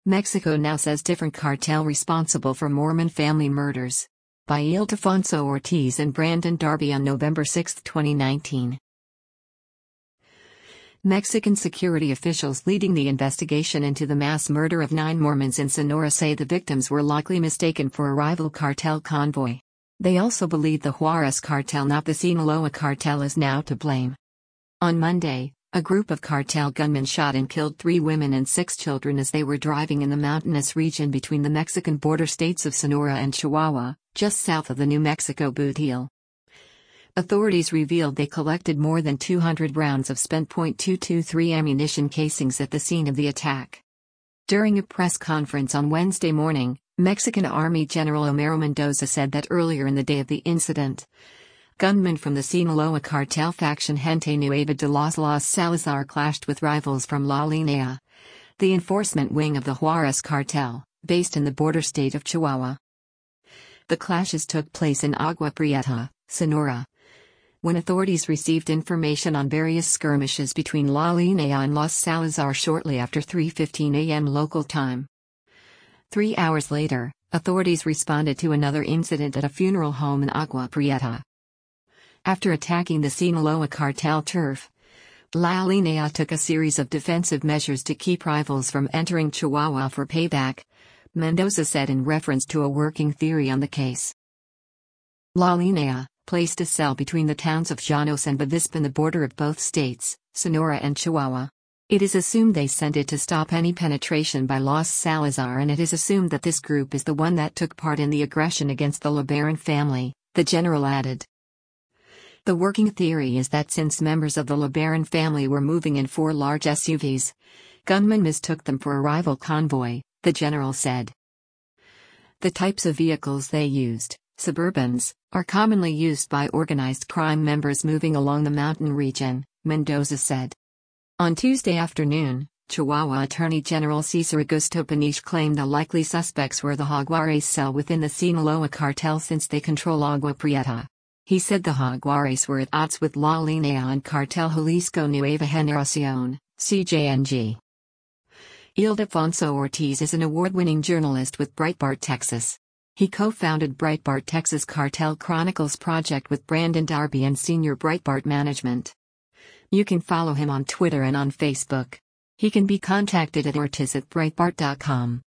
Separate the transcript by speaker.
Speaker 1: Mexico now says different cartel responsible for Mormon family murders. By Ildefonso Ortiz and Brandon Darby on November 6, 2019. Mexican security officials leading the investigation into the mass murder of 9 Mormons in Sonora say the victims were likely mistaken for a rival cartel convoy. They also believe the Juarez cartel, not the Sinaloa cartel, is now to blame. On Monday, a group of cartel gunmen shot and killed 3 women and 6 children as they were driving in the mountainous region between the Mexican border states of Sonora and Chihuahua, just south of the New Mexico Bootheel. Authorities revealed they collected more than 200 rounds of spent .223 ammunition casings at the scene of the attack. During a press conference on Wednesday morning, Mexican Army General Homero Mendoza said that earlier in the day of the incident, gunmen from the Sinaloa cartel faction Gente Nueva de los Salazar clashed with rivals from La Linea, the enforcement wing of the Juarez cartel, based in the border state of Chihuahua. The clashes took place in Agua Prieta, Sonora. When authorities received information on various skirmishes between La Linea and Los Salazar shortly after 3:15 a.m. local time. 3 hours later, authorities responded to another incident at a funeral home in Agua Prieta. After attacking the Sinaloa cartel turf, La Linea took a series of defensive measures to keep rivals from entering Chihuahua for payback, Mendoza said in reference to a working theory on the case. La Linea placed a cell between the towns of Llanos and Bavispa on the border of both states, Sonora and Chihuahua. It is assumed they sent it to stop any penetration by Los Salazar, and it is assumed that this group is the one that took part in the aggression against the LeBaron family, the general added. The working theory is that since members of the LeBaron family were moving in 4 large SUVs, gunmen mistook them for a rival convoy, the general said. The types of vehicles they used, Suburbans, are commonly used by organized crime members moving along the mountain region, Mendoza said. On Tuesday afternoon, Chihuahua Attorney General Cesar Augusto Peniche claimed the likely suspects were the Jaguares cell within the Sinaloa cartel since they control Agua Prieta. He said the Jaguares were at odds with La Linea and Cartel Jalisco Nueva Generación, CJNG. Ildefonso Ortiz is an award-winning journalist with Breitbart Texas. He co-founded Breitbart Texas Cartel Chronicles project with Brandon Darby and Senior Breitbart Management. You can follow him on Twitter and on Facebook. He can be contacted at ortiz@breitbart.com.